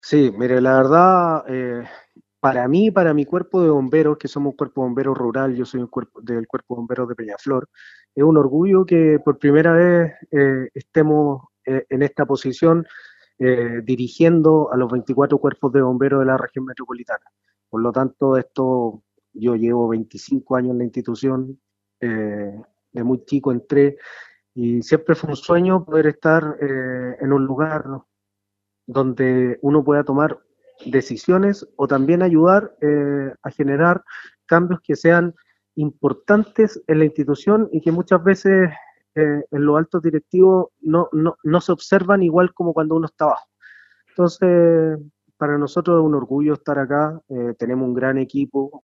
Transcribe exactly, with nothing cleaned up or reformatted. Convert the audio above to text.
Sí, mire, la verdad, eh, para mí, para mi cuerpo de bomberos, que somos un cuerpo de bomberos rural, yo soy un cuerpo, del cuerpo de bomberos de Peñaflor, es un orgullo que por primera vez eh, estemos eh, en esta posición eh, dirigiendo a los veinticuatro cuerpos de bomberos de la región metropolitana. Por lo tanto, esto, yo llevo veinticinco años en la institución, eh, de muy chico entré y siempre fue un sueño poder estar eh, en un lugar, ¿no?, donde uno pueda tomar decisiones o también ayudar eh, a generar cambios que sean importantes en la institución y que muchas veces eh, en los altos directivos no, no, no se observan igual como cuando uno está abajo. Entonces, para nosotros es un orgullo estar acá, eh, tenemos un gran equipo,